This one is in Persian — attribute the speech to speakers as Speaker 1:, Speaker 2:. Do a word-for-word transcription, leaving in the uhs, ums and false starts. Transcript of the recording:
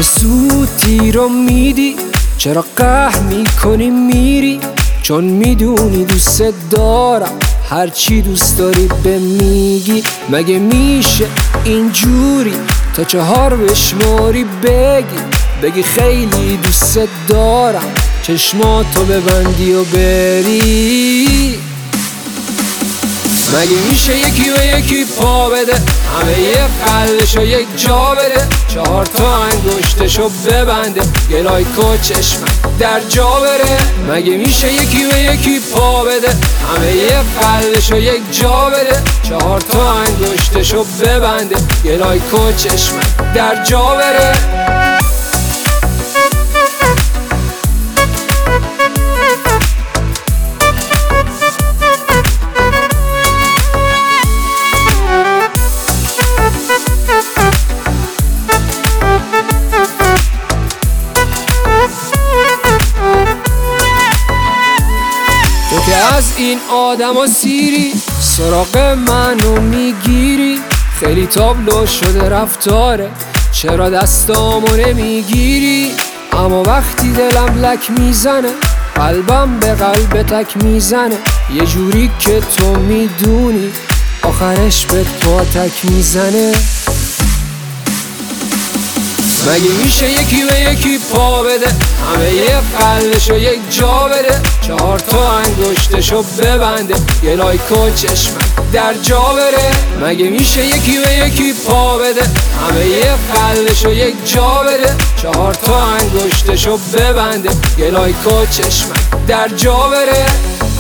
Speaker 1: چرا سوتی رو میدی؟ چرا قهر میکنی میری؟ چون میدونی دوست دارم، هرچی دوست داری به میگی. مگه میشه اینجوری تا چهار بشماری بگی بگی خیلی دوست دارم، چشماتو ببندی و بری؟ مگه میشه یکی به یکی پا بده، همه یه قلبشو یک جا بده، چهار تا انگشتشو ببنده، یه لایک و چشمک در جا بره؟ مگه میشه یکی به یکی پا بده، همه یه قلبشو یک جا بده، چهار تا انگشتشو ببنده، یه لایک و چشمک در جا بره؟ تو که از این آدم و سیری سراغ منو میگیری، خیلی تابلو شده رفتاره، چرا دستامو نمیگیری؟ اما وقتی دلم لک میزنه، قلبم به قلب تک میزنه، یه جوری که تو میدونی آخرش به پا تک میزنه. مگه میشه یکی به یکی پا بده، همه یه قلبشو یک جا بده، چهار تا انگشتشو ببنده، یه لایک و چشمک در جا بره؟ مگه میشه یکی به یکی پا بده، همه یه قلبشو یک جا بده، چهار تا انگشتشو ببنده، یه لایک و چشمک در جا بره؟